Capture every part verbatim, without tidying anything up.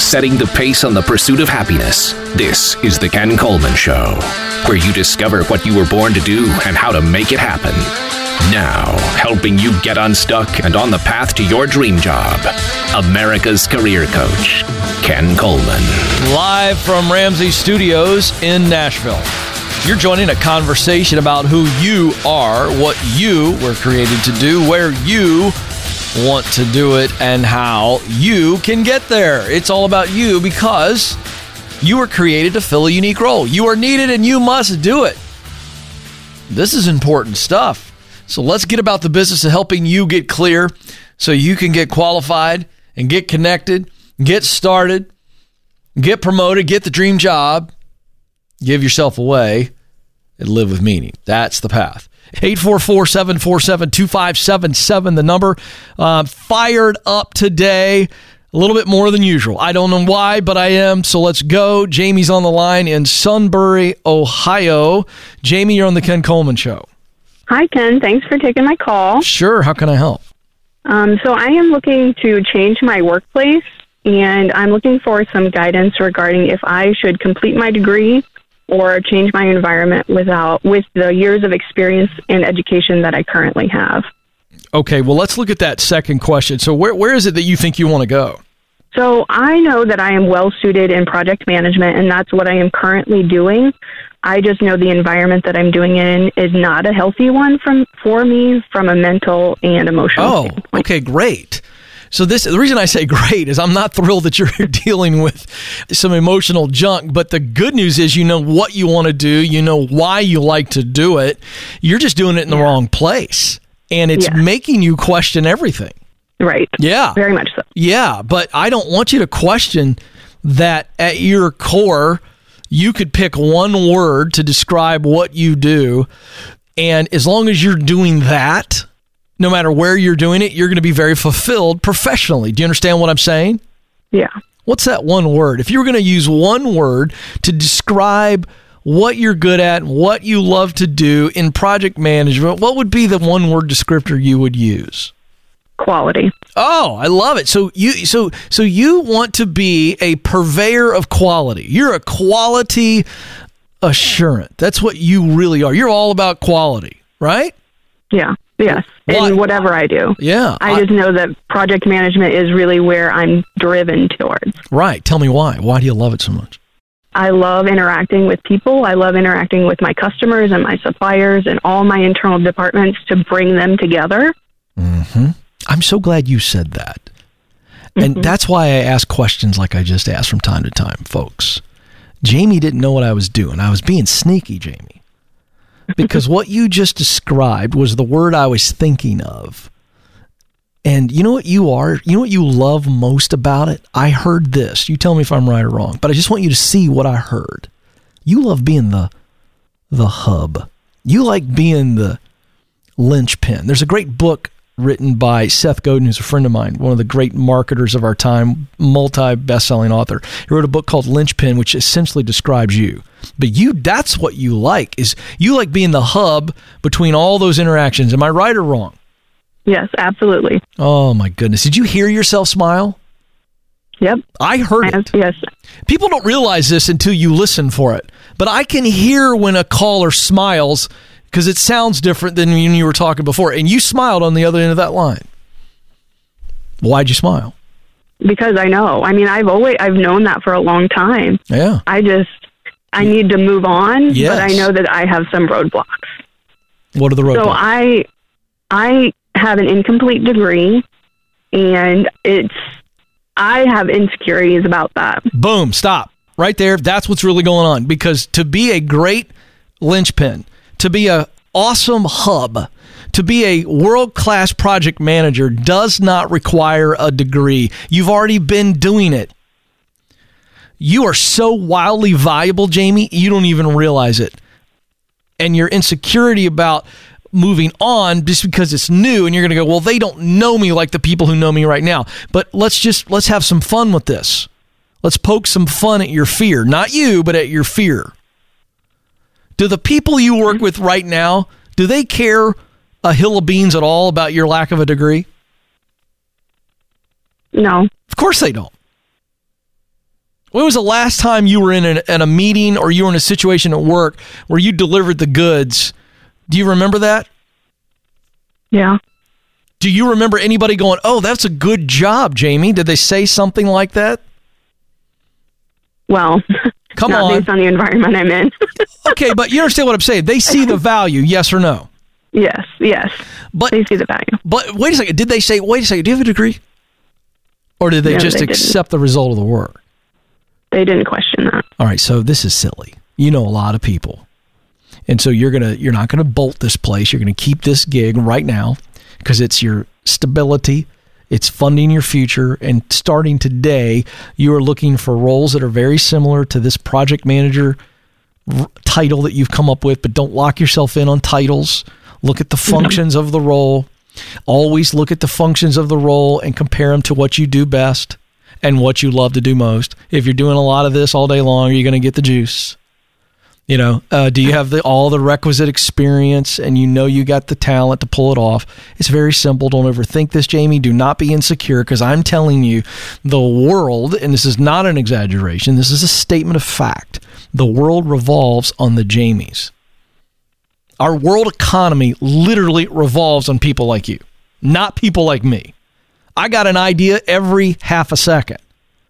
setting the pace on the pursuit of happiness. This is The Ken Coleman Show, where you discover what you were born to do and how to make it happen. Now, helping you get unstuck and on the path to your dream job, America's career coach, Ken Coleman. Live from Ramsey Studios in Nashville. You're joining a conversation about who you are, what you were created to do, where you want to do it, and how you can get there. It's all about you because you were created to fill a unique role. You are needed and you must do it. This is important stuff. So let's get about the business of helping you get clear so you can get qualified and get connected, get started, get promoted, get the dream job, give yourself away, and live with meaning. That's the path. eight four four, seven four seven, two five seven seven, the number. Uh, fired up today, a little bit more than usual. I don't know why, but I am, so let's go. Jamie's on the line in Sunbury, Ohio. Jamie, you're on the Ken Coleman Show. Hi, Ken. Thanks for taking my call. Sure. How can I help? Um, so I am looking to change my workplace, and I'm looking for some guidance regarding if I should complete my degree or change my environment without with the years of experience and education that I currently have. Okay. Well, let's look at that second question. So where where is it that you think you want to go? So I know that I am well suited in project management, and that's what I am currently doing. I just know the environment that I'm doing in is not a healthy one from for me from a mental and emotional Oh, standpoint. okay, great. So this the reason I say great is I'm not thrilled that you're dealing with some emotional junk, but the good news is you know what you want to do, you know why you like to do it. You're just doing it in the yeah. wrong place, and it's yeah. making you question everything. Right. Yeah. Very much so. Yeah, but I don't want you to question that at your core you could pick one word to describe what you do, and as long as you're doing that, no matter where you're doing it, you're going to be very fulfilled professionally. Do you understand what I'm saying? Yeah. What's that one word? If you were going to use one word to describe what you're good at, what you love to do in project management, what would be the one word descriptor you would use? Quality. Oh, I love it. So you so so you want to be a purveyor of quality. You're a quality assurant. That's what you really are. You're all about quality, right? Yeah. Yes. Why? In whatever I do. Yeah. I, I just know that project management is really where I'm driven towards. Right. Tell me why. Why do you love it so much? I love interacting with people. I love interacting with my customers and my suppliers and all my internal departments to bring them together. Mm-hmm. I'm so glad you said that. And mm-hmm. that's why I ask questions like I just asked from time to time, folks. Jamie didn't know what I was doing. I was being sneaky, Jamie. Because what you just described was the word I was thinking of. And you know what you are? You know what you love most about it? I heard this. You tell me if I'm right or wrong. But I just want you to see what I heard. You love being the the hub. You like being the linchpin. There's a great book written by Seth Godin, who's a friend of mine, one of the great marketers of our time, multi-best-selling author. He wrote a book called Linchpin, which essentially describes you. But you, that's what you like, is you like being the hub between all those interactions. Am I right or wrong? Yes, absolutely. Oh, my goodness. Did you hear yourself smile? Yep. I heard I, it. Yes. People don't realize this until you listen for it. But I can hear when a caller smiles because it sounds different than when you were talking before. And you smiled on the other end of that line. Why'd you smile? Because I know. I mean, I've always, I've known that for a long time. Yeah. I just, I need to move on, yes. but I know that I have some roadblocks. What are the roadblocks? So I, I have an incomplete degree, and it's, I have insecurities about that. Boom, stop. Right there, that's what's really going on. Because to be a great linchpin, to be an awesome hub, to be a world-class project manager does not require a degree. You've already been doing it. You are so wildly valuable, Jamie, you don't even realize it. And your insecurity about moving on just because it's new, and you're going to go, well, they don't know me like the people who know me right now. But let's just, let's have some fun with this. Let's poke some fun at your fear. Not you, but at your fear. Do the people you work with right now, do they care a hill of beans at all about your lack of a degree? No. Of course they don't. When was the last time you were in a, in a meeting or you were in a situation at work where you delivered the goods? Do you remember that? Yeah. Do you remember anybody going, oh, that's a good job, Jamie? Did they say something like that? Well, Come not on. based on the environment I'm in. Okay, but you understand what I'm saying. They see the value, yes or no? Yes, yes. But they see the value. But wait a second. Did they say, wait a second, do you have a degree? Or did they No, just they accept the result of the work? They didn't question that. All right, so this is silly. You know a lot of people. And so you're gonna you're not gonna bolt this place. You're gonna keep this gig right now because it's your stability, it's funding your future, and starting today, you are looking for roles that are very similar to this project manager r- title that you've come up with, but don't lock yourself in on titles. Look at the functions of the role. Always look at the functions of the role and compare them to what you do best and what you love to do most. If you're doing a lot of this all day long, are you going to get the juice? You know, uh, do you have the, all the requisite experience and you know you got the talent to pull it off? It's very simple. Don't overthink this, Jamie. Do not be insecure because I'm telling you, the world, and this is not an exaggeration, this is a statement of fact, the world revolves on the Jamies. Our world economy literally revolves on people like you, not people like me. I got an idea every half a second.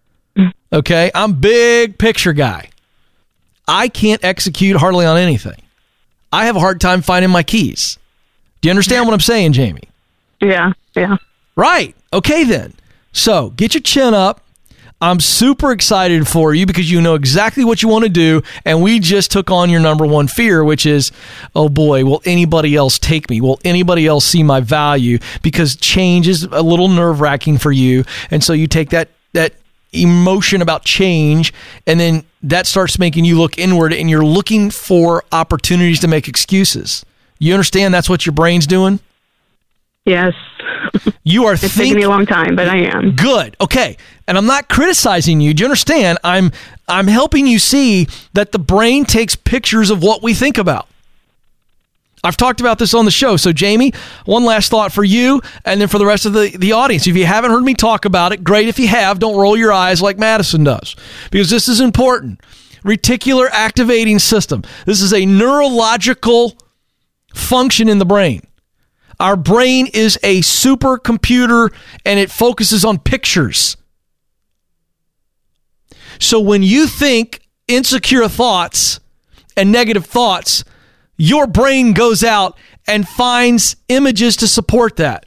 Okay? I'm big picture guy. I can't execute hardly on anything. I have a hard time finding my keys. Do you understand what I'm saying, Jamie? Yeah, yeah. Right. Okay, then. So get your chin up. I'm super excited for you because you know exactly what you want to do, and we just took on your number one fear, which is, oh boy, will anybody else take me? Will anybody else see my value? Because change is a little nerve-wracking for you, and so you take that that emotion about change, and then that starts making you look inward, and you're looking for opportunities to make excuses. You understand that's what your brain's doing? Yes. You are It's thinking. taken me a long time, but I am. Good. Okay. And I'm not criticizing you. Do you understand? I'm I'm helping you see that the brain takes pictures of what we think about. I've talked about this on the show. So, Jamie, one last thought for you and then for the rest of the, the audience. If you haven't heard me talk about it, great. If you have, don't roll your eyes like Madison does, because this is important. Reticular activating system. This is a neurological function in the brain. Our brain is a supercomputer, and it focuses on pictures. So when you think insecure thoughts and negative thoughts, your brain goes out and finds images to support that.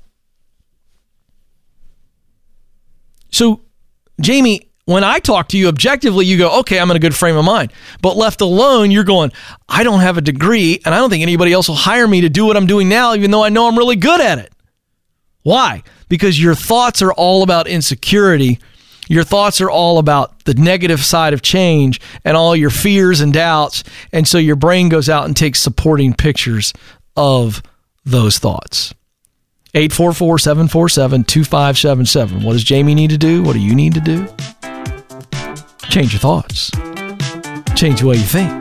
So, Jamie, when I talk to you objectively, you go, okay, I'm in a good frame of mind. But left alone, you're going, I don't have a degree, and I don't think anybody else will hire me to do what I'm doing now, even though I know I'm really good at it. Why? Because your thoughts are all about insecurity. Your thoughts are all about the negative side of change and all your fears and doubts. And so your brain goes out and takes supporting pictures of those thoughts. eight four four, seven four seven, two five seven seven. What does Jamie need to do? What do you need to do? Change your thoughts. Change the way you think.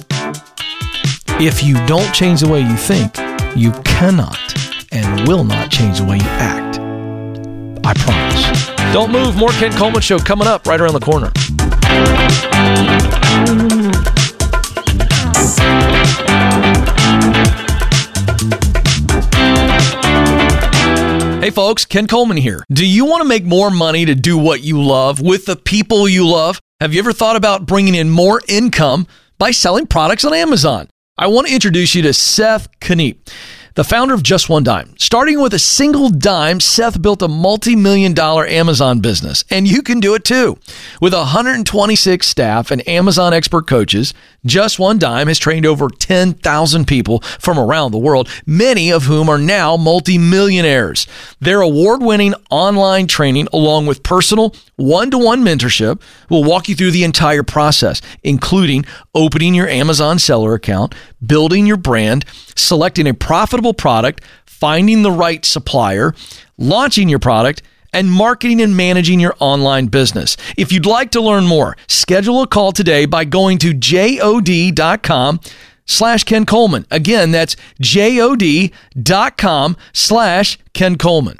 If you don't change the way you think, you cannot and will not change the way you act. I promise. Don't move. More Ken Coleman Show coming up right around the corner. Hey folks, Ken Coleman here. Do you want to make more money to do what you love with the people you love? Have you ever thought about bringing in more income by selling products on Amazon? I want to introduce you to Seth Kniep, the founder of Just One Dime. Starting with a single dime, Seth built a multi-million dollar Amazon business, and you can do it too. With one hundred twenty-six staff and Amazon expert coaches, Just One Dime has trained over ten thousand people from around the world, many of whom are now multi-millionaires. Their award-winning online training, along with personal one-to-one mentorship, will walk you through the entire process, including opening your Amazon seller account, building your brand, selecting a profitable product, finding the right supplier, launching your product, and marketing and managing your online business. If you'd like to learn more, schedule a call today by going to jod.com slash Ken Coleman. Again, that's jod.com slash Ken Coleman.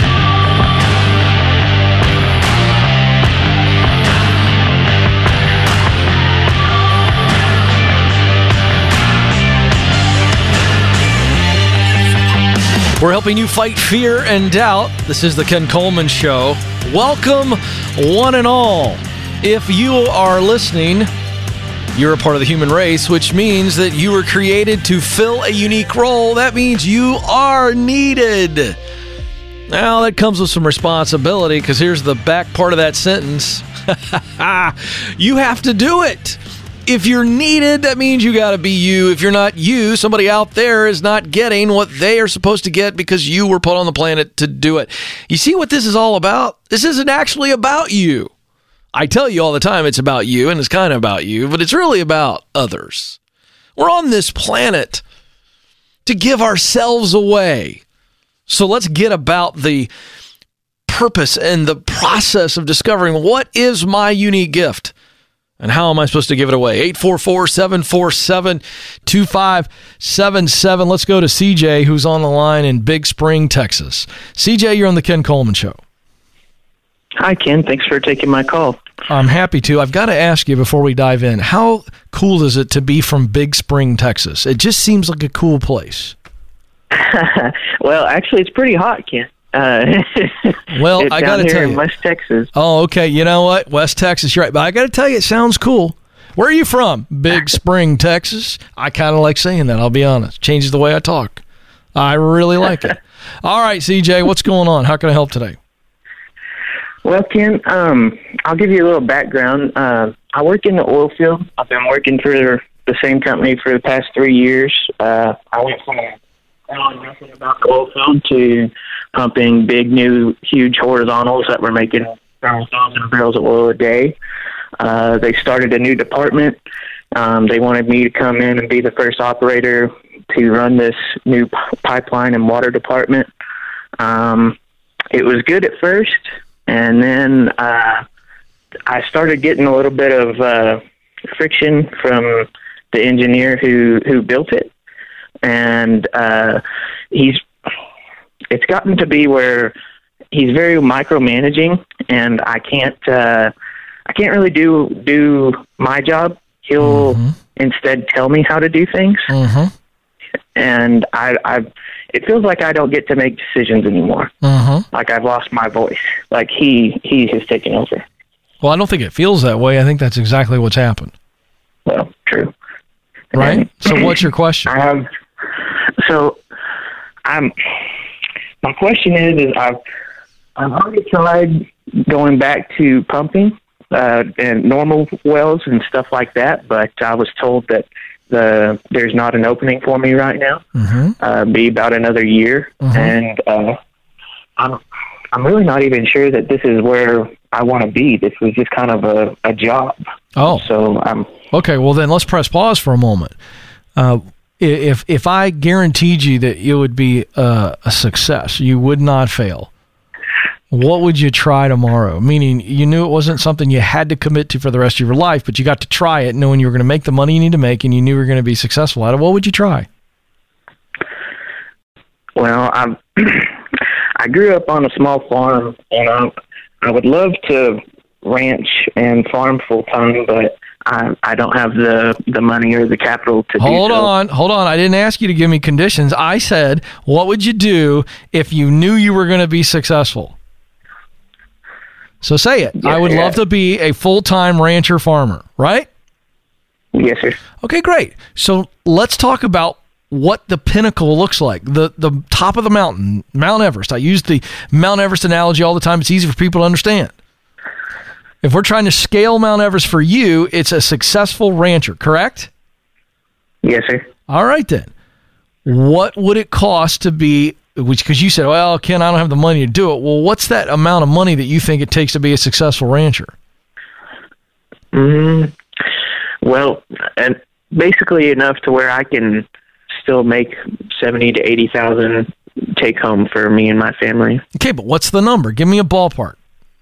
We're helping you fight fear and doubt. This is the Ken Coleman Show. Welcome, one and all. If you are listening, you're a part of the human race, which means that you were created to fill a unique role. That means you are needed. Now, that comes with some responsibility, because here's the back part of that sentence. You have to do it. If you're needed, that means you got to be you. If you're not you, somebody out there is not getting what they are supposed to get because you were put on the planet to do it. You see what this is all about? This isn't actually about you. I tell you all the time it's about you, and it's kind of about you, but it's really about others. We're on this planet to give ourselves away. So let's get about the purpose and the process of discovering what is my unique gift. And how am I supposed to give it away? eight four four, seven four seven, two five seven seven. Let's go to C J, who's on the line in Big Spring, Texas. C J, you're on the Ken Coleman Show. Hi, Ken. Thanks for taking my call. I'm happy to. I've got to ask you before we dive in, how cool is it to be from Big Spring, Texas? It just seems like a cool place. Well, actually, it's pretty hot, Ken. Uh, well, I got to tell you, in West Texas. Oh, okay. You know what? West Texas, you're right. But I got to tell you, it sounds cool. Where are you from? Big Spring, Texas. I kind of like saying that. I'll be honest. Changes the way I talk. I really like it. All right, C J, what's going on? How can I help today? Well, Ken, um, I'll give you a little background. Uh, I work in the oil field. I've been working for the same company for the past three years. Uh, I went from knowing nothing about the oil field to pumping big, new, huge horizontals that were making several thousand barrels of oil a day. Uh, they started a new department. Um, they wanted me to come in and be the first operator to run this new p- pipeline and water department. Um, it was good at first, and then uh, I started getting a little bit of uh, friction from the engineer who, who built it. And uh, he's it's gotten to be where he's very micromanaging, and I can't uh, I can't really do do my job. He'll mm-hmm. instead tell me how to do things, mm-hmm. and I I it feels like I don't get to make decisions anymore. Mm-hmm. Like I've lost my voice. Like he he has taken over. Well, I don't think it feels that way. I think that's exactly what's happened. Well, true. Right. And so, what's your question? I have. So, I'm. My question is: is I've I've already tried going back to pumping uh, and normal wells and stuff like that, but I was told that the there's not an opening for me right now. Mm-hmm. Uh, be about another year, mm-hmm. and uh, I'm I'm really not even sure that this is where I want to be. This was just kind of a, a job. Oh, so I'm okay. Well, then let's press pause for a moment. Uh, if if I guaranteed you that it would be uh, a success, you would not fail, what would you try tomorrow? Meaning you knew it wasn't something you had to commit to for the rest of your life, but you got to try it knowing you were going to make the money you need to make and you knew you were going to be successful at it. What would you try? Well, I I grew up on a small farm, and I, I would love to ranch and farm full time, but I, I don't have the, the money or the capital to hold do so. Hold on, hold on. I didn't ask you to give me conditions. I said, what would you do if you knew you were going to be successful? So say it. Yeah, I would yeah. love to be a full-time rancher farmer, right? Yes, sir. Okay, great. So let's talk about what the pinnacle looks like, the the top of the mountain, Mount Everest. I use the Mount Everest analogy all the time. It's easy for people to understand. If we're trying to scale Mount Everest for you, it's a successful rancher, correct? Yes, sir. All right, then. What would it cost to be, which because you said, well, Ken, I don't have the money to do it. Well, what's that amount of money that you think it takes to be a successful rancher? Mm, well, and basically enough to where I can still make seventy to eighty thousand take home for me and my family. Okay, but what's the number? Give me a ballpark.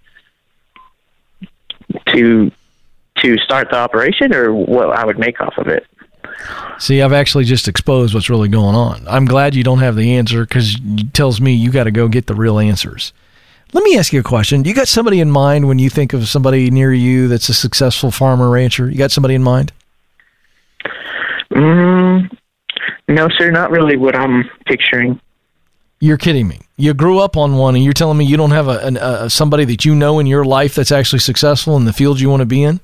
To to start the operation, or what I would make off of it? See, I've actually just exposed what's really going on. I'm glad you don't have the answer because it tells me you got to go get the real answers. Let me ask you a question. Do you got somebody in mind when you think of somebody near you that's a successful farmer rancher? You got somebody in mind? Mm, no, sir, not really what I'm picturing. You're kidding me. You grew up on one, and you're telling me you don't have a, an, a somebody that you know in your life that's actually successful in the field you want to be in?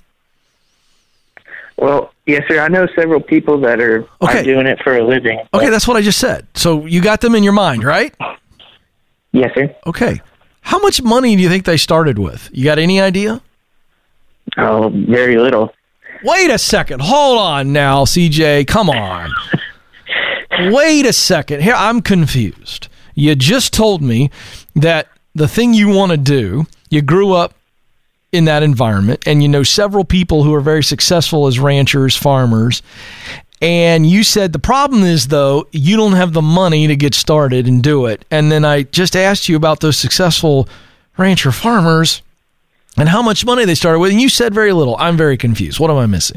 Well, yes, sir. I know several people that are, okay. are doing it for a living. Okay, that's what I just said. So you got them in your mind, right? Yes, sir. Okay. How much money do you think they started with? You got any idea? Oh, very little. Wait a second. Hold on now, C J. Come on. Wait a second. Here, I'm confused. You just told me that the thing you want to do, you grew up in that environment, and you know several people who are very successful as ranchers, farmers, and you said the problem is, though, you don't have the money to get started and do it. And then I just asked you about those successful rancher farmers and how much money they started with, and you said very little. I'm very confused. What am I missing?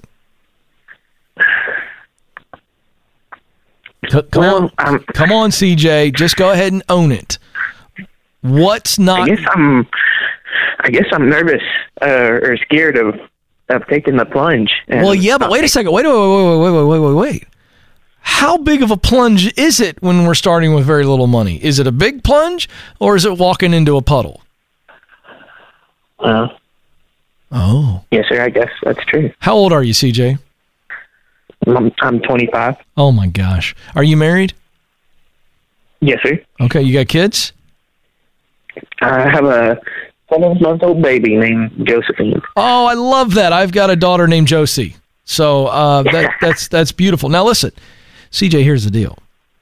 C- come well, on, um, come on, C J. Just go ahead and own it. What's not? I guess I'm. I guess I'm nervous uh, or scared of of taking the plunge. Well, yeah, but wait a second. Wait, wait, wait, wait, wait, wait, wait, wait. How big of a plunge is it when we're starting with very little money? Is it a big plunge, or is it walking into a puddle? Uh, oh. Yes, sir. I guess that's true. How old are you, C J? I'm, I'm twenty-five. Oh, my gosh. Are you married? Yes, sir. Okay, you got kids? I have a seven-month-old baby named Josephine. Oh, I love that. I've got a daughter named Josie. So uh, that, that's that's beautiful. Now, listen, C J, here's the deal.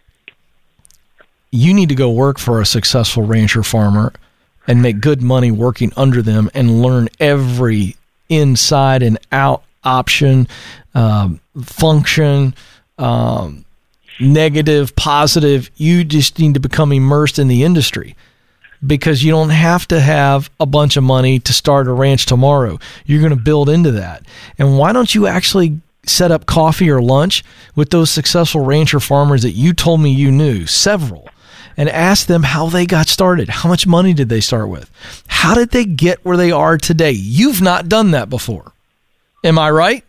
You need to go work for a successful rancher farmer and make good money working under them and learn every inside and out option, um, function, um, negative, positive. You just need to become immersed in the industry, because you don't have to have a bunch of money to start a ranch tomorrow. You're going to build into that. And why don't you actually set up coffee or lunch with those successful rancher farmers that you told me you knew, several, and ask them how they got started. How much money did they start with? How did they get where they are today? You've not done that before. Am I right?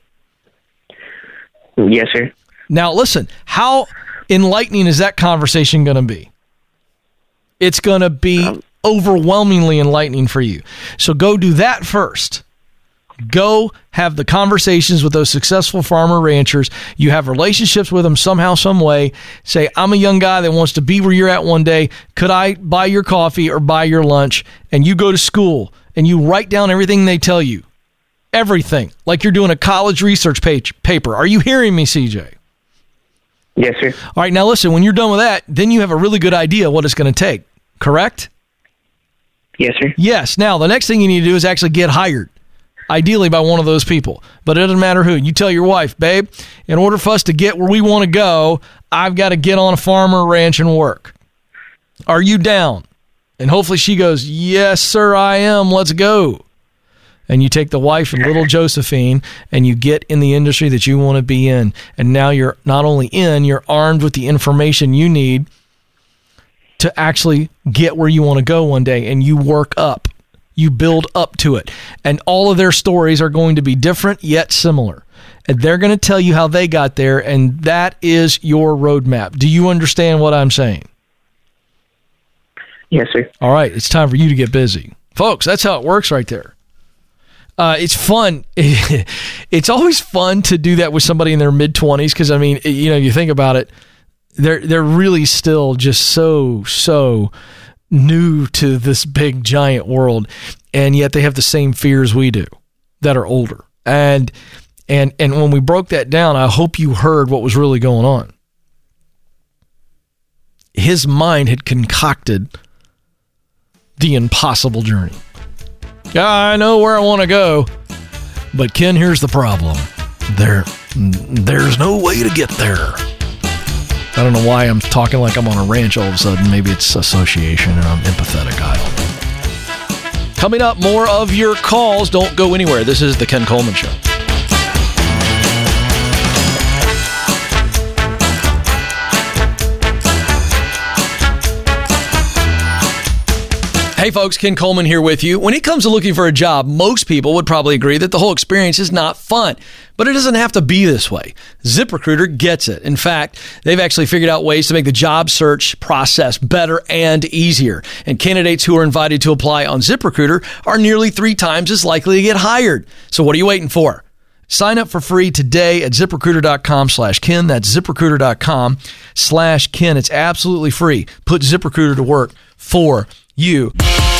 Yes, sir. Now, listen, how enlightening is that conversation going to be? It's going to be overwhelmingly enlightening for you. So go do that first. Go have the conversations with those successful farmer ranchers. You have relationships with them somehow, some way. Say, I'm a young guy that wants to be where you're at one day. Could I buy your coffee or buy your lunch? And you go to school and you write down everything they tell you. Everything. Like you're doing a college research page, paper. Are you hearing me, C J? Yes, sir. All right, now listen, when you're done with that, then you have a really good idea what it's going to take. Correct? Yes, sir. Yes. Now, the next thing you need to do is actually get hired, ideally by one of those people. But it doesn't matter who. You tell your wife, babe, in order for us to get where we want to go, I've got to get on a farm or ranch and work. Are you down? And hopefully she goes, yes, sir, I am. Let's go. And you take the wife and little Josephine and you get in the industry that you want to be in. And now you're not only in, you're armed with the information you need to actually get where you want to go one day, and you work up. You build up to it. And all of their stories are going to be different yet similar. And they're going to tell you how they got there, and that is your roadmap. Do you understand what I'm saying? Yes, sir. All right, it's time for you to get busy. Folks, that's how it works right there. Uh, it's fun. It's always fun to do that with somebody in their mid-twenties because, I mean, you know, you think about it, they're they're really still just so, so new to this big, giant world, and yet they have the same fears we do that are older. And and and when we broke that down, I hope you heard what was really going on. His mind had concocted the impossible journey. Yeah, I know where I want to go, but Ken, here's the problem. There, there's no way to get there. I don't know why I'm talking like I'm on a ranch all of a sudden. Maybe it's association and I'm empathetic. I don't know. Coming up, more of your calls. Don't go anywhere. This is The Ken Coleman Show. Hey folks, Ken Coleman here with you. When it comes to looking for a job, most people would probably agree that the whole experience is not fun, but it doesn't have to be this way. ZipRecruiter gets it. In fact, they've actually figured out ways to make the job search process better and easier. And candidates who are invited to apply on ZipRecruiter are nearly three times as likely to get hired. So what are you waiting for? Sign up for free today at ZipRecruiter.com slash Ken. That's ZipRecruiter.com slash Ken. It's absolutely free. Put ZipRecruiter to work for you.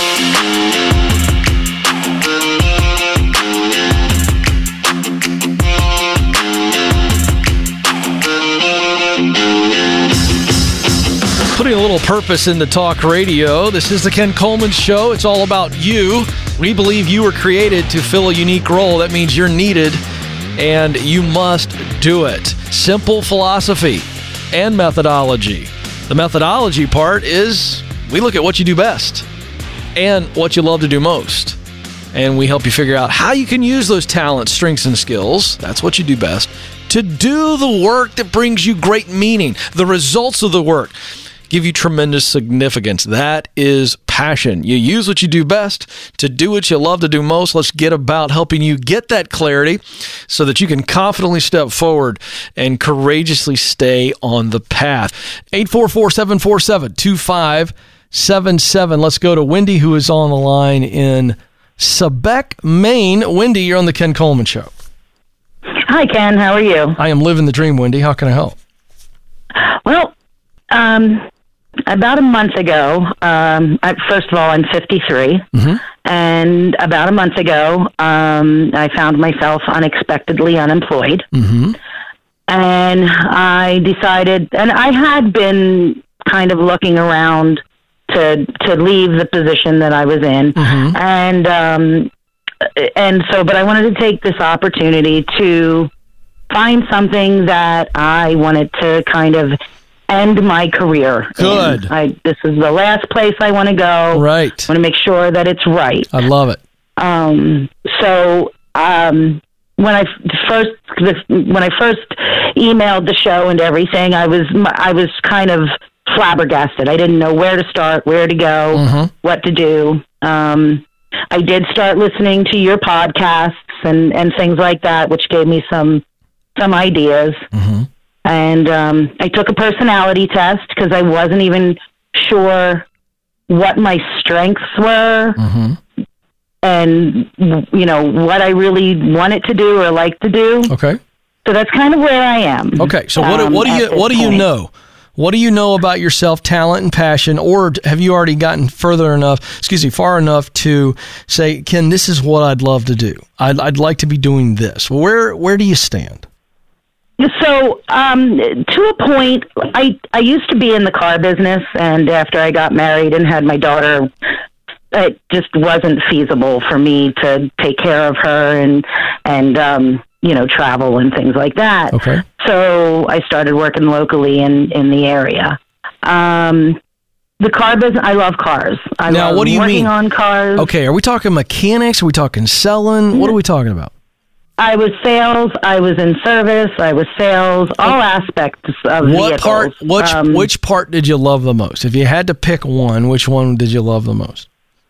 Putting a little purpose into talk radio. This is the Ken Coleman Show. It's all about you. We believe you were created to fill a unique role. That means you're needed and you must do it. Simple philosophy and methodology. The methodology part is we look at what you do best and what you love to do most. And we help you figure out how you can use those talents, strengths, and skills. That's what you do best. To do the work that brings you great meaning. The results of the work give you tremendous significance. That is passion. You use what you do best to do what you love to do most. Let's get about helping you get that clarity so that you can confidently step forward and courageously stay on the path. eight four four, seven four seven, two five seven seven. Let's go to Wendy, who is on the line in Sebec, Maine. Wendy, you're on the Ken Coleman Show. Hi, Ken. How are you? I am living the dream, Wendy. How can I help? Well, um... about a month ago, um, I, first of all, I'm fifty-three, mm-hmm. and about a month ago, um, I found myself unexpectedly unemployed, mm-hmm. and I decided, and I had been kind of looking around to to leave the position that I was in, mm-hmm. and um, and so, but I wanted to take this opportunity to find something that I wanted to kind of end my career. Good. I, this is the last place I want to go. Right. I want to make sure that it's right. I love it. Um, so um, when I first when I first emailed the show and everything, I was I was kind of flabbergasted. I didn't know where to start, where to go, mm-hmm. what to do. Um, I did start listening to your podcasts and, and things like that, which gave me some some ideas. Mm-hmm. And um, I took a personality test because I wasn't even sure what my strengths were mm-hmm. and, you know, what I really wanted to do or like to do. Okay. So that's kind of where I am. Okay. So what, um, what do you what do point. you know? What do you know about yourself, talent and passion, or have you already gotten further enough, excuse me, far enough to say, Ken, this is what I'd love to do. I'd, I'd like to be doing this. Where where do you stand? So, um, to a point, I, I used to be in the car business, and after I got married and had my daughter, it just wasn't feasible for me to take care of her and, and um, you know, travel and things like that. Okay. So I started working locally in, in the area. Um, the car business, I love cars. I now, love what do you working mean? on cars. Okay, are we talking mechanics? Are we talking selling? What are we talking about? I was sales, I was in service, I was sales, all aspects of what vehicles. Part, which, um, which part did you love the most? If you had to pick one, which one did you love the most?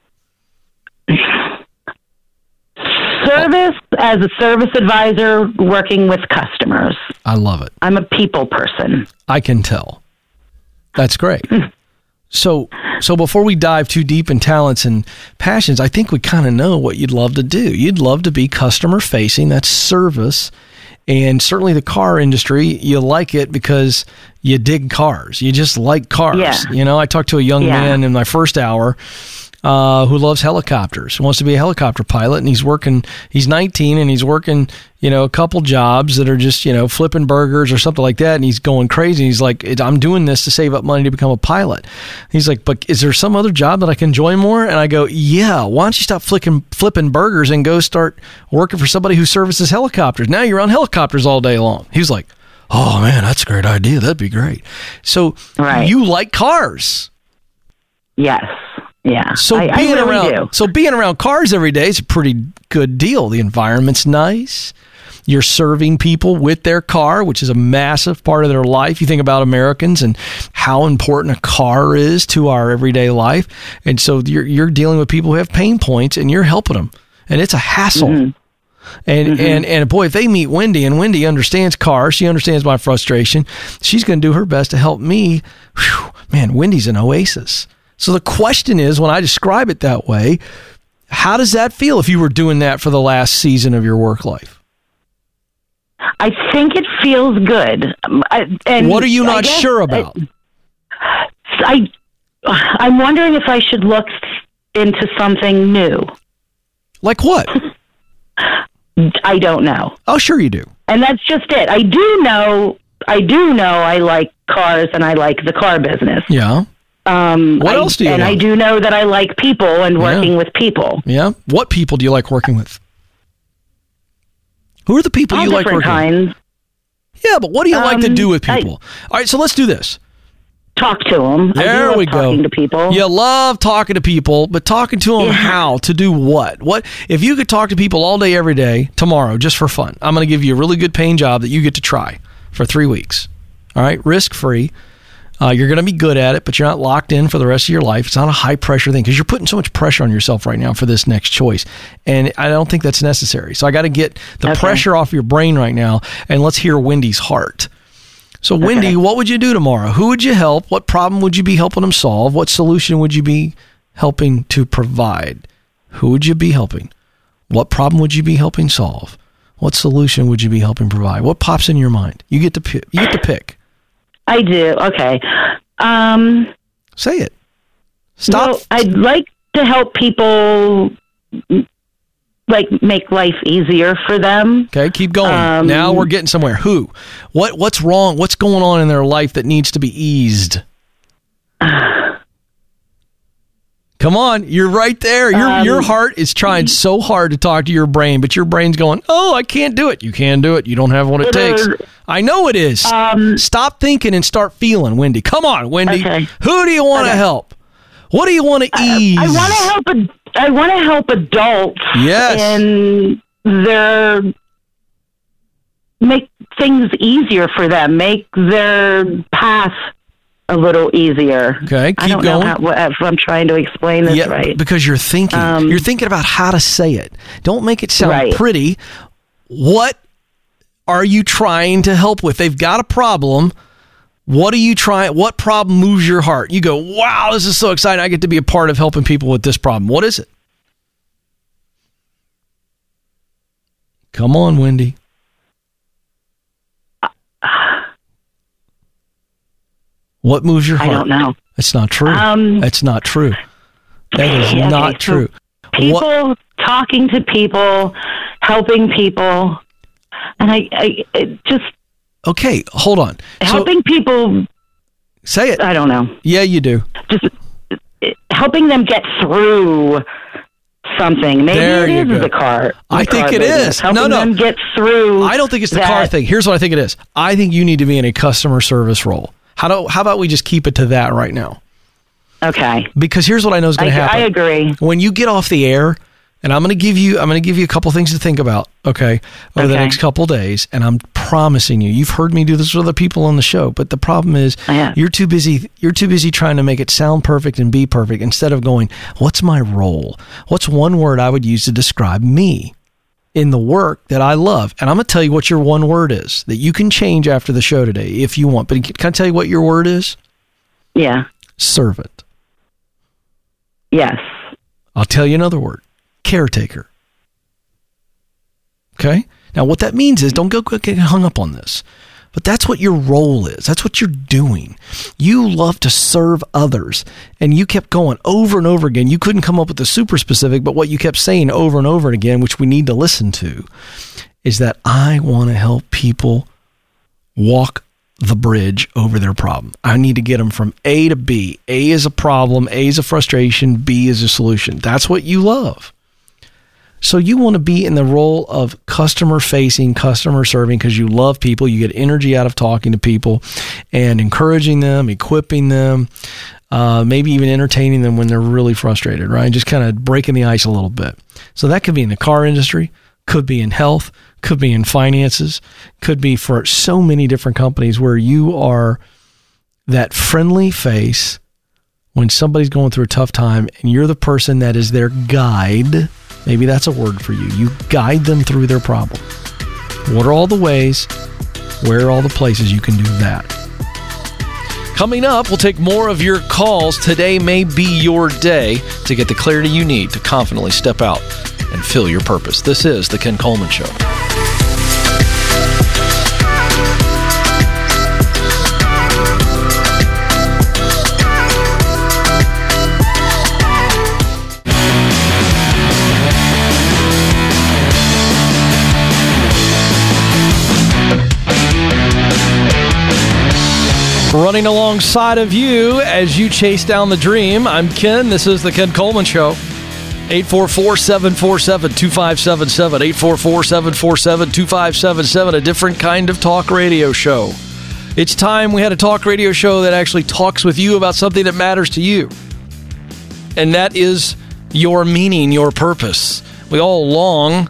Service, as a service advisor, working with customers. I love it. I'm a people person. I can tell. That's great. So, so before we dive too deep in talents and passions, I think we kind of know what you'd love to do. You'd love to be customer facing. That's service. And certainly the car industry, you like it because you dig cars. You just like cars. Yeah. You know, I talked to a young yeah. man in my first hour uh, who loves helicopters, wants to be a helicopter pilot, and he's working, he's nineteen, and he's working, you know, a couple jobs that are just, you know, flipping burgers or something like that, and he's going crazy. He's like, I'm doing this to save up money to become a pilot. He's like, but is there some other job that I can enjoy more? And I go, yeah, why don't you stop flicking, flipping burgers and go start working for somebody who services helicopters? Now you're on helicopters all day long. He was like, oh, man, that's a great idea. That'd be great. So right. You like cars. Yes. Yeah. So I, being I really around do. so being around cars every day is a pretty good deal. The environment's nice. You're serving people with their car, which is a massive part of their life. You think about Americans and how important a car is to our everyday life. And so you're, you're dealing with people who have pain points and you're helping them. And it's a hassle. Mm-hmm. And, mm-hmm. and, and boy, if they meet Wendy and Wendy understands cars, she understands my frustration, she's going to do her best to help me. Whew, man, Wendy's an oasis. So the question is, when I describe it that way, how does that feel if you were doing that for the last season of your work life? I think it feels good. I, and what are you not guess, sure about? I, I'm wondering if I should look into something new. Like what? I don't know. Oh, sure you do. And that's just it. I do know, I do know I like cars and I like the car business. Yeah. Um, what I, else do you And like? I do know that I like people and working yeah. with people. Yeah. What people do you like working with? Who are the people All you like working kinds. with? Yeah, but what do you um, like to do with people? I, All right, so let's do this. Talk to them. There I do love we go. Talking to people. You love talking to people, but talking to them yeah. how? To do what? What if you could talk to people all day, every day, tomorrow, just for fun? I'm going to give you a really good paying job that you get to try for three weeks. All right, risk free. Uh, you're going to be good at it, but you're not locked in for the rest of your life. It's not a high pressure thing because you're putting so much pressure on yourself right now for this next choice. And I don't think that's necessary. So I got to get the okay. pressure off your brain right now, and let's hear Wendy's heart. So, Wendy, okay. what would you do tomorrow? Who would you help? What problem would you be helping them solve? What solution would you be helping to provide? Who would you be helping? What problem would you be helping solve? What solution would you be helping provide? What pops in your mind? You get to pick. You get to pick. I do. Okay. Um, Say it. Stop. Well, I'd like to help people, like, make life easier for them. Okay, keep going. Um, now we're getting somewhere. Who? What? What's wrong? What's going on in their life that needs to be eased? Come on, you're right there. Your um, your heart is trying so hard to talk to your brain, but your brain's going, oh, I can't do it. You can do it. You don't have what it, it takes. Is, I know it is. Um, Stop thinking and start feeling, Wendy. Come on, Wendy. Okay. Who do you want to okay. help? What do you want to ease? I, I want to help. A, I want to help adults. Yes. In their make things easier for them. Make their path a little easier. Okay, keep I don't going. know how, if I'm trying to explain this yeah, right. Because you're thinking. Um, you're thinking about how to say it. Don't make it sound right. pretty. What are you trying to help with? They've got a problem. What are you trying? What problem moves your heart? You go, wow, this is so exciting. I get to be a part of helping people with this problem. What is it? Come on, Wendy. What moves your heart? I don't know. It's not true. Um, That's not true. That is okay, not true. So people, what? Talking to people, helping people, and I, I it just... Okay, hold on. Helping so, people... Say it. I don't know. Yeah, you do. Just helping them get through something. Maybe there it is the car. The I car think it business. is. Helping no, no. them get through I don't think it's the that. car thing. Here's what I think it is. I think you need to be in a customer service role. How do? How about we just keep it to that right now? Okay. Because here's what I know is going to happen. I agree. When you get off the air, and I'm going to give you, I'm going to give you a couple things to think about. Okay, over okay. the next couple days, and I'm promising you, you've heard me do this with other people on the show, but the problem is yeah. you're too busy. You're too busy trying to make it sound perfect and be perfect instead of going, what's my role? What's one word I would use to describe me in the work that I love? And I'm going to tell you what your one word is that you can change after the show today if you want. But can I tell you what your word is? Yeah. Servant. Yes. I'll tell you another word. Caretaker. Okay? Now, what that means is, don't go get hung up on this, but that's what your role is. That's what you're doing. You love to serve others, and you kept going over and over again. You couldn't come up with the super specific, but what you kept saying over and over again, which we need to listen to, is that I want to help people walk the bridge over their problem. I need to get them from A to B. A is a problem, A is a frustration, B is a solution. That's what you love. So you want to be in the role of customer facing, customer serving, because you love people. You get energy out of talking to people and encouraging them, equipping them, uh, maybe even entertaining them when they're really frustrated, right? Just kind of breaking the ice a little bit. So that could be in the car industry, Could be in health, could be in finances, could be for so many different companies where you are that friendly face when somebody's going through a tough time and you're the person that is their guide. Maybe that's a word for you. You guide them through their problem. What are all the ways? Where are all the places you can do that? Coming up, we'll take more of your calls. Today may be your day to get the clarity you need to confidently step out and fill your purpose. This is The Ken Coleman Show. Running alongside of you as you chase down the dream. I'm Ken. This is The Ken Coleman Show. eight four four, seven four seven, two five seven seven. eight four four, seven four seven, two five seven seven. A different kind of talk radio show. It's time we had a talk radio show that actually talks with you about something that matters to you. And that is your meaning, your purpose. We all long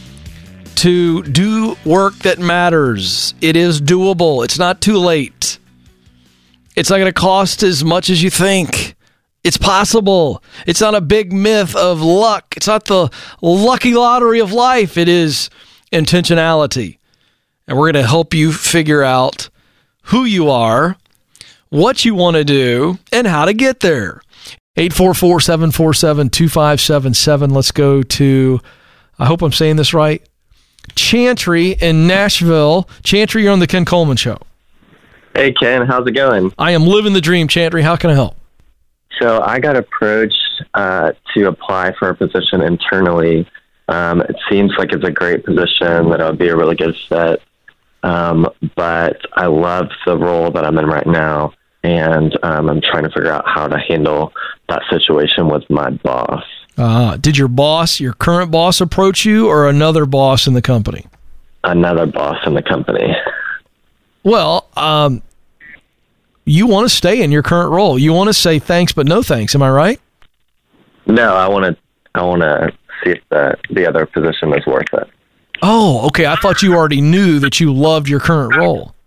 to do work that matters. It is doable. It's not too late. It's not going to cost as much as you think. It's possible. It's not a big myth of luck. It's not the lucky lottery of life. It is intentionality. And we're going to help you figure out who you are, what you want to do, and how to get there. eight four four, seven four seven, two five seven seven. Let's go to, I hope I'm saying this right, Chantry in Nashville. Chantry, you're on The Ken Coleman Show. Hey, Ken, how's it going? I am living the dream, Chantry. How can I help? So I got approached uh, to apply for a position internally. Um, it seems like it's a great position, that I would be a really good fit. Um, but I love the role that I'm in right now, and um, I'm trying to figure out how to handle that situation with my boss. Uh, did your boss, your current boss, approach you, or another boss in the company? Another boss in the company. Well, um, you want to stay in your current role. You want to say thanks, but no thanks. Am I right? No, I want to. I want to see if the the other position is worth it. Oh, okay. I thought you already knew that you loved your current role.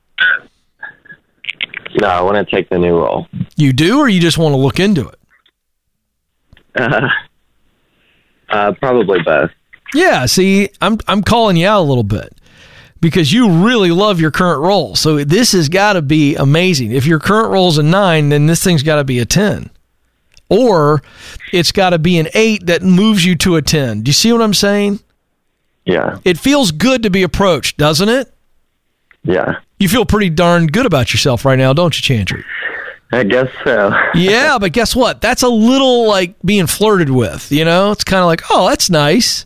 No, I want to take the new role. You do, or you just want to look into it? Uh, uh, probably both. Yeah. See, I'm I'm calling you out a little bit, because you really love your current role. So this has got to be amazing. If your current role's a nine, then this thing's got to be a ten. Or it's got to be an eight that moves you to a ten. Do you see what I'm saying? Yeah. It feels good to be approached, doesn't it? Yeah. You feel pretty darn good about yourself right now, don't you, Chantry? I guess so. Yeah, but guess what? That's a little like being flirted with, you know? It's kind of like, oh, that's nice.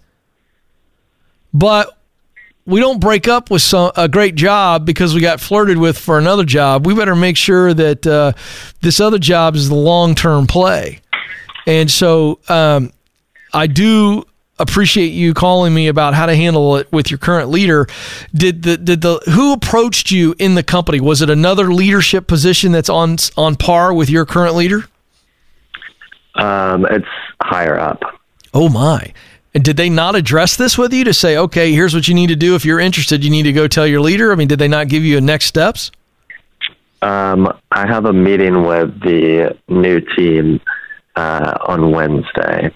But we don't break up with some, a great job because we got flirted with for another job. We better make sure that uh, this other job is the long-term play. And so um, I do appreciate you calling me about how to handle it with your current leader. Did the did the who approached you in the company? Was it another leadership position that's on on par with your current leader? Um, it's higher up. Oh my. And did they not address this with you to say, okay, here's what you need to do. If you're interested, you need to go tell your leader? I mean, did they not give you a next steps? Um, I have a meeting with the new team uh, on Wednesday,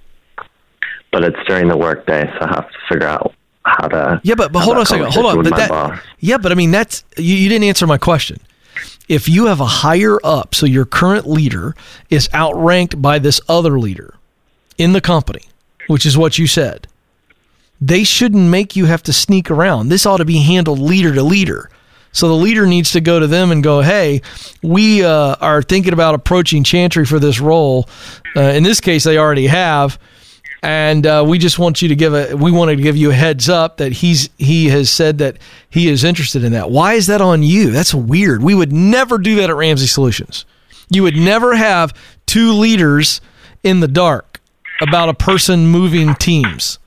but it's during the workday, so I have to figure out how to. Yeah, but, but hold on a second. Hold on. But that, boss. Yeah, but I mean, that's you, you didn't answer my question. If you have a higher up, so your current leader is outranked by this other leader in the company, which is what you said, they shouldn't make you have to sneak around. This ought to be handled leader to leader. So the leader needs to go to them and go, hey, we uh, are thinking about approaching Chantry for this role. Uh, in this case, they already have. And uh, we just want you to give a, we wanted to give you a heads up that he's, he has said that he is interested in that. Why is that on you? That's weird. We would never do that at Ramsey Solutions. You would never have two leaders in the dark about a person moving teams.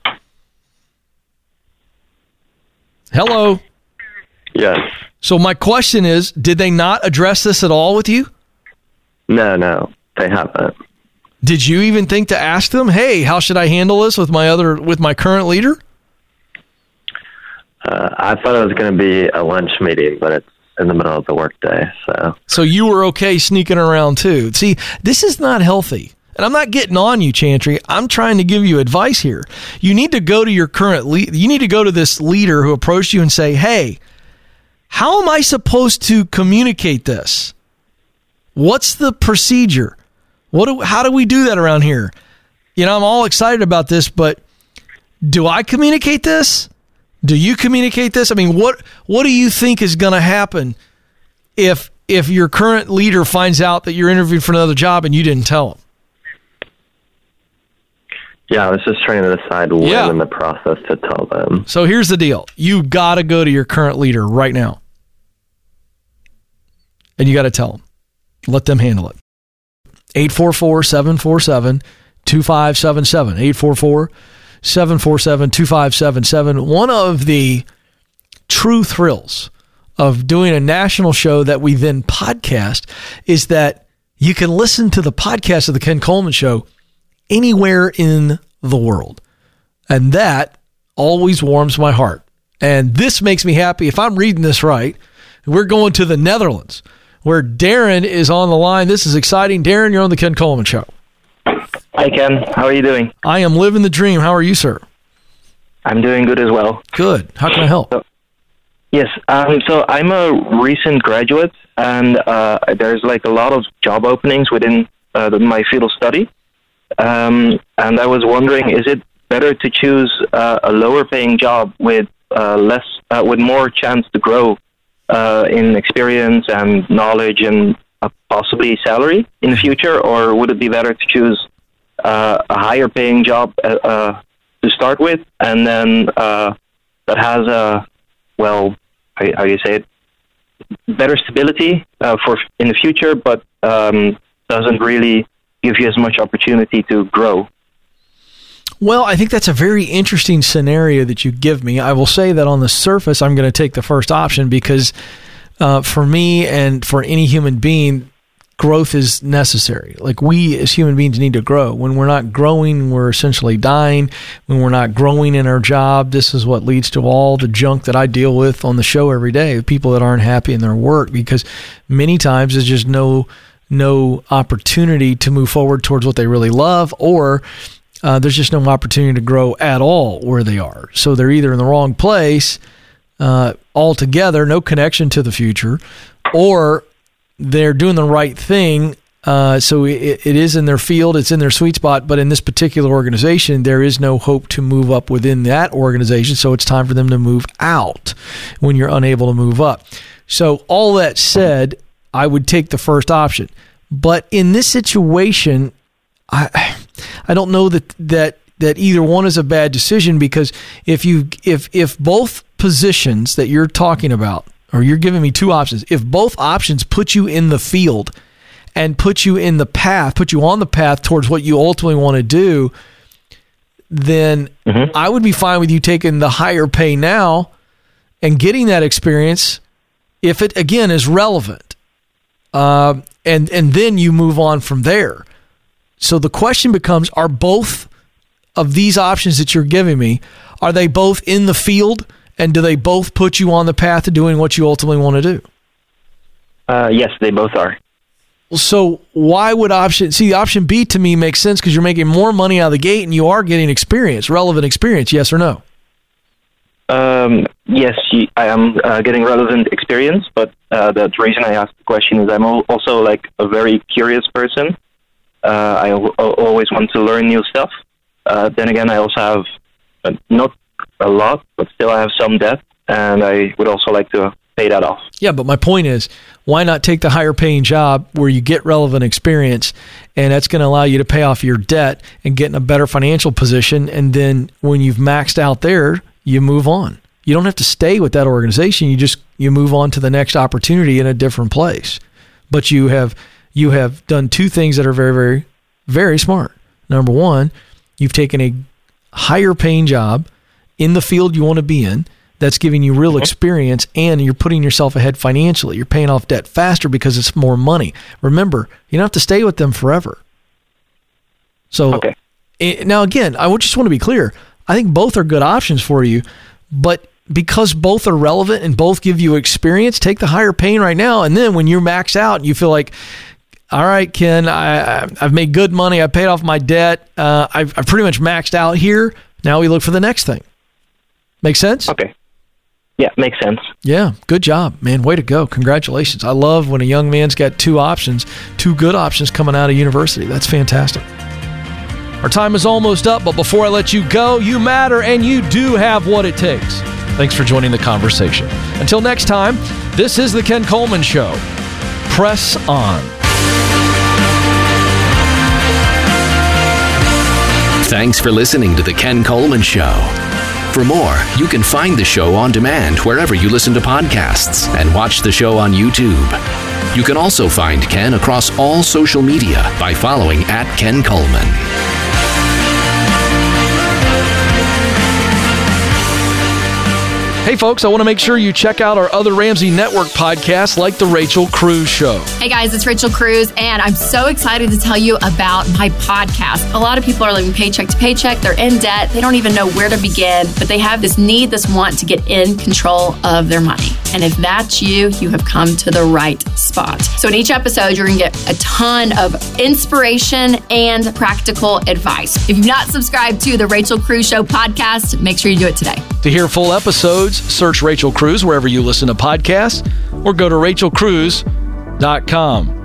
Hello? Yes. So my question is, did they not address this at all with you? No, no, they haven't. Did you even think to ask them, hey, how should I handle this with my other, with my current leader? Uh, I thought it was going to be a lunch meeting, but it's in the middle of the workday. So, so you were okay sneaking around too. See, this is not healthy. And I'm not getting on you, Chantry. I'm trying to give you advice here. You need to go to your current lead. You need to go to this leader who approached you and say, hey, how am I supposed to communicate this? What's the procedure? What do, how do we do that around here? You know, I'm all excited about this, but do I communicate this? Do you communicate this? I mean, what what do you think is going to happen if if your current leader finds out that you're interviewing for another job and you didn't tell him? Yeah, I was just trying to decide when yeah. in the process to tell them. So here's the deal. You got to go to your current leader right now. And you got to tell them. Let them handle it. eight four four, seven four seven, two five seven seven. eight four four, seven four seven, two five seven seven. One of the true thrills of doing a national show that we then podcast is that you can listen to the podcast of the Ken Coleman Show anywhere in the world. And that always warms my heart. And this makes me happy. If I'm reading this right, we're going to the Netherlands, where Darren is on the line. This is exciting. Darren, you're on the Ken Coleman Show. Hi, Ken. How are you doing? I am living the dream. How are you, sir? I'm doing good as well. Good. How can I help? So, yes. Um, so I'm a recent graduate, and uh, there's like a lot of job openings within uh, the, my field of study. Um, and I was wondering, is it better to choose uh, a lower-paying job with uh, less, uh, with more chance to grow uh, in experience and knowledge and uh, possibly salary in the future, or would it be better to choose uh, a higher-paying job uh, uh, to start with, and then uh, that has a, well, how, how do you say it, better stability uh, for in the future, but um, doesn't really give you as much opportunity to grow? Well, I think that's a very interesting scenario that you give me. I will say that on the surface, I'm going to take the first option because uh, for me and for any human being, growth is necessary. Like, we as human beings need to grow. When we're not growing, we're essentially dying. When we're not growing in our job, this is what leads to all the junk that I deal with on the show every day, people that aren't happy in their work, because many times there's just no no opportunity to move forward towards what they really love, or uh, there's just no opportunity to grow at all where they are. So they're either in the wrong place uh, altogether, no connection to the future, or they're doing the right thing. Uh, so it, it is in their field, it's in their sweet spot, but in this particular organization, there is no hope to move up within that organization. So it's time for them to move out when you're unable to move up. So all that said, I would take the first option. But in this situation, I I don't know that that that either one is a bad decision, because if you if if both positions that you're talking about, or you're giving me two options, if both options put you in the field and put you in the path, put you on the path towards what you ultimately want to do, then mm-hmm. I would be fine with you taking the higher pay now and getting that experience if it, again, is relevant. Uh, and and then you move on from there. So the question becomes, are both of these options that you're giving me, are they both in the field, and do they both put you on the path to doing what you ultimately want to do? Uh, yes, they both are. So why would option, see, option B to me makes sense because you're making more money out of the gate and you are getting experience, relevant experience, yes or no? Um, yes, I am uh, getting relevant experience, but uh, the reason I asked the question is I'm also like a very curious person. Uh, I al- always want to learn new stuff. Uh, then again, I also have uh, not a lot, but still I have some debt, and I would also like to pay that off. Yeah, but my point is, why not take the higher paying job where you get relevant experience, and that's going to allow you to pay off your debt and get in a better financial position, and then when you've maxed out there, you move on. You don't have to stay with that organization. You just you move on to the next opportunity in a different place. But you have you have done two things that are very, very, very smart. Number one, you've taken a higher paying job in the field you want to be in that's giving you real experience, and you're putting yourself ahead financially. You're paying off debt faster because it's more money. Remember, you don't have to stay with them forever. So okay. it, now again, I just want to be clear. I think both are good options for you, but because both are relevant and both give you experience, take the higher paying right now. And then when you're maxed out and you feel like, all right, Ken, I, I've made good money. I paid off my debt. Uh, I've, I've pretty much maxed out here. Now we look for the next thing. Make sense? Okay. Yeah, makes sense. Yeah, good job, man. Way to go. Congratulations. I love when a young man's got two options, two good options coming out of university. That's fantastic. Our time is almost up, but before I let you go, you matter and you do have what it takes. Thanks for joining the conversation. Until next time, this is The Ken Coleman Show. Press on. Thanks for listening to The Ken Coleman Show. For more, you can find the show on demand wherever you listen to podcasts and watch the show on YouTube. You can also find Ken across all social media by following at Ken Coleman. Hey, folks, I want to make sure you check out our other Ramsey Network podcasts like The Rachel Cruz Show. Hey, guys, it's Rachel Cruz, and I'm so excited to tell you about my podcast. A lot of people are living paycheck to paycheck. They're in debt. They don't even know where to begin, but they have this need, this want to get in control of their money. And if that's you, you have come to the right spot. So in each episode, you're going to get a ton of inspiration and practical advice. If you've not subscribed to The Rachel Cruz Show podcast, make sure you do it today. To hear full episodes, search Rachel Cruz wherever you listen to podcasts or go to rachel cruz dot com.